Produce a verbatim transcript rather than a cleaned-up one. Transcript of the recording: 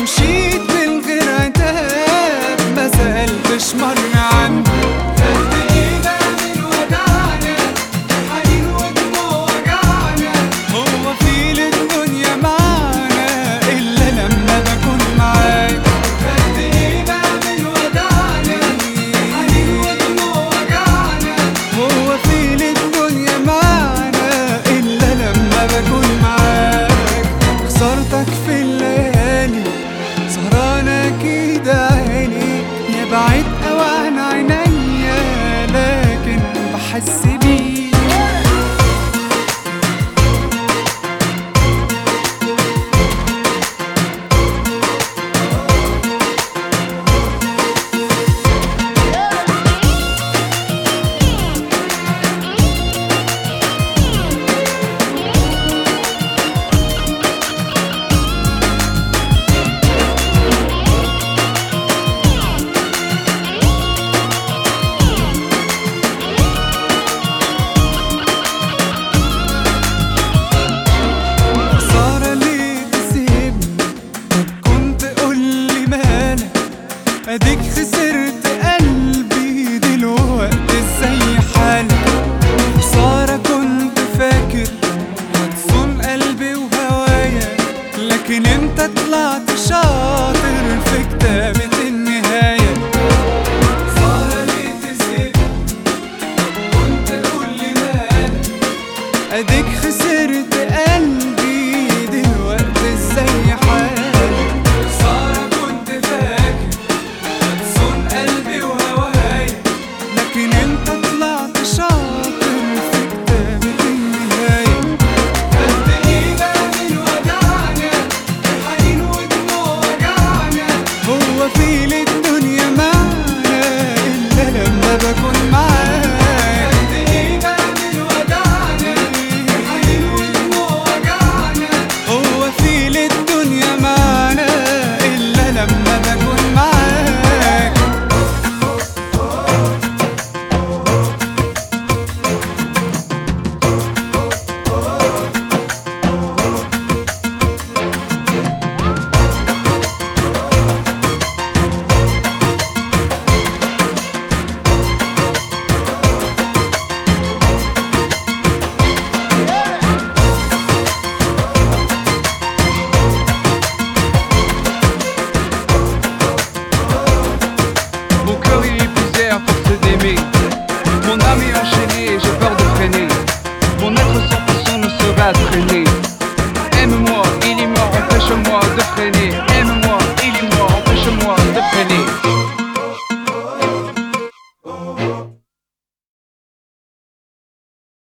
ومشيت من غير عتاب، ما سألتش مرة عنك. قد ايه بقى من ودعنا، حنين ودموع وجعنا، هو في للدنيا معانا إلا لما بكون معاك. قد ايه بقى من ودعنا، حنين ودموع وجعنا، هو في للدنيا معانا إلا لما بكون معاك. خسرتك في الليالي سهرانة كده عيني، يا بعيد أوي عن عينيا لكن بحس بيك. اديك خسرت قلبي دلوقتي ازاي حالك. خسارة كنت فاكر هتصون قلبي وهوايا، لكن انت طلعت شاطر في كتابة